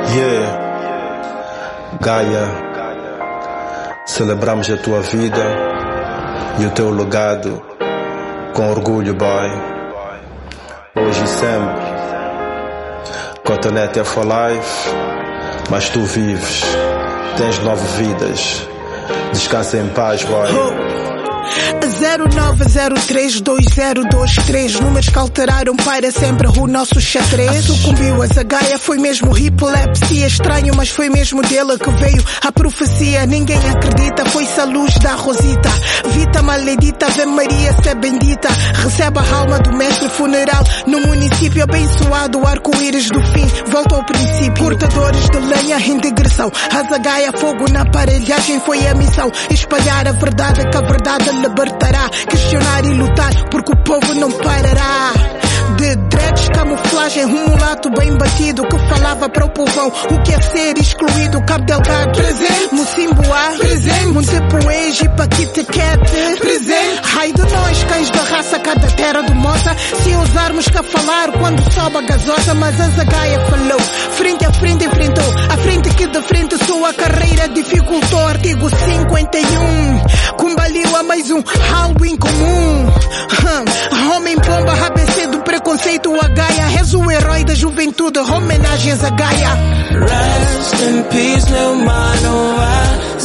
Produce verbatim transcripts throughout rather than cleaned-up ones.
Yeah, Gaia, celebramos a tua vida e o teu legado com orgulho, boy. Hoje e sempre, Cotonete é for life, mas tu vives, tens nove vidas. Descansa em paz, boy. zero nove zero três dois zero dois três, números que alteraram para sempre o nosso xadrez. Sucumbiu a Zagaia, foi mesmo epilepsia. Estranho, mas foi mesmo dele que veio a profecia. Ninguém acredita, foi-se a luz da Rosita. Vita maledita, Ave Maria, se bendita. Recebe a alma do mestre funeral no município abençoado. Arco-íris do fim, volta ao princípio. Cortadores de lenha em digressão. A Zagaia, fogo na aparelhagem, foi a missão. Espalhar a verdade, que a verdade libertará. Questionar e lutar, porque o povo não parará. De dreads, camuflagem, um mulato bem batido que falava para o povão o que é ser excluído. Cabo Delgado, presente. Mocimboa, presente. Montepoege, Paquite Cat, presente. Ai de nós, cães da raça, cada terra do moça. Se ousarmos cá falar quando sobe a gasosa. Mas a Zagaia falou, frente a frente enfrentou. A frente que de frente sua carreira dificultou. Artigo cinquenta e um, combaliu a mais um algo incomum. Hum, homem bomba, A B C do preconceito, a Gaia. És o herói da juventude, homenagens a Gaia. Rest in peace, meu mano, a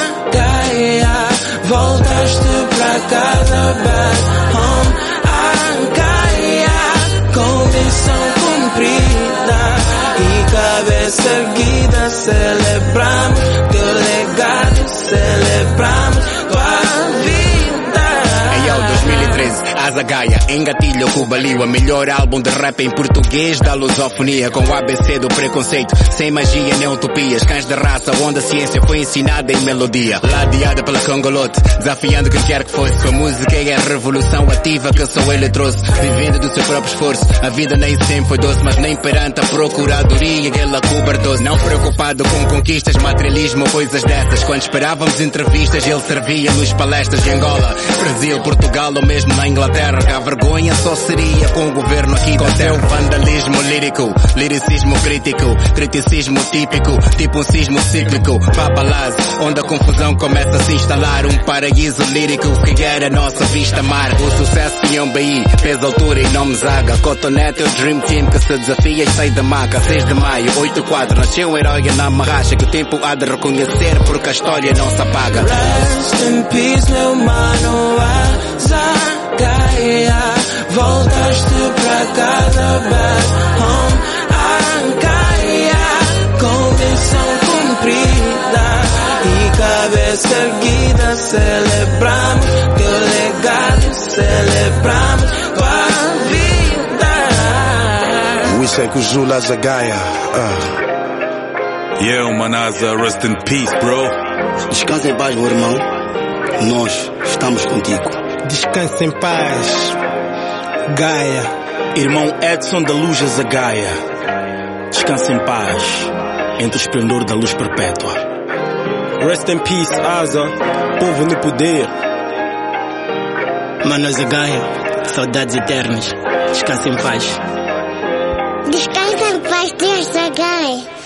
Zagaia. Voltaste pra casa, back home, a Gaia. Com missão cumprida e cabeça erguida, celebramos teu legado, celebramos tua vida. dois mil e treze, a Zagaia engatilha o Cubalio, a melhor álbum de rap em português da lusofonia, com o A B C do preconceito, sem magia nem utopias, cães de raça onde a ciência foi ensinada em melodia, ladeada pela Congolote, desafiando quem quer que fosse. Sua música é a revolução ativa que só ele trouxe, vivendo do seu próprio esforço. A vida nem sempre foi doce, mas nem perante a procuradoria ele acobertou-se. Não preocupado com conquistas, materialismo ou coisas dessas. Quando esperávamos entrevistas ele servia-nos palestras em Angola, Brasil, Portugal ou mesmo na Inglaterra. Que a vergonha só seria com o governo aqui com seu vandalismo lírico, liricismo crítico, criticismo típico, tipo um sismo cíclico, babalaz, onde a confusão começa a se instalar. Um paraíso lírico que era a nossa vista mar. O sucesso tinha um B I, peso, altura e nome Zaga. Cotonete é o Dream Team que se desafia e sai da maca. seis de maio, oito quatro, nasceu um herói na marracha que o tempo há de reconhecer porque a história não se apaga. Rest in peace, meu mano, a Zagaia. Voltaste pra casa, back home, a Gaia. Com missão cumprida e cabeça erguida, celebramos teu legado, celebramos tua vida. Isso é que o Jula Zagaia. uh. Yeah, Manaza, rest in peace, bro. Descansa em paz, meu irmão. Nós estamos contigo. Descansa em paz, Gaia. Irmão Edson da Luz Zagaia. Descansa em paz, entre o esplendor da luz perpétua. Rest in peace, Asa, povo no poder. Mano Zagaia, saudades eternas. Descansa em paz. Descansa em paz, Deus Zagaia.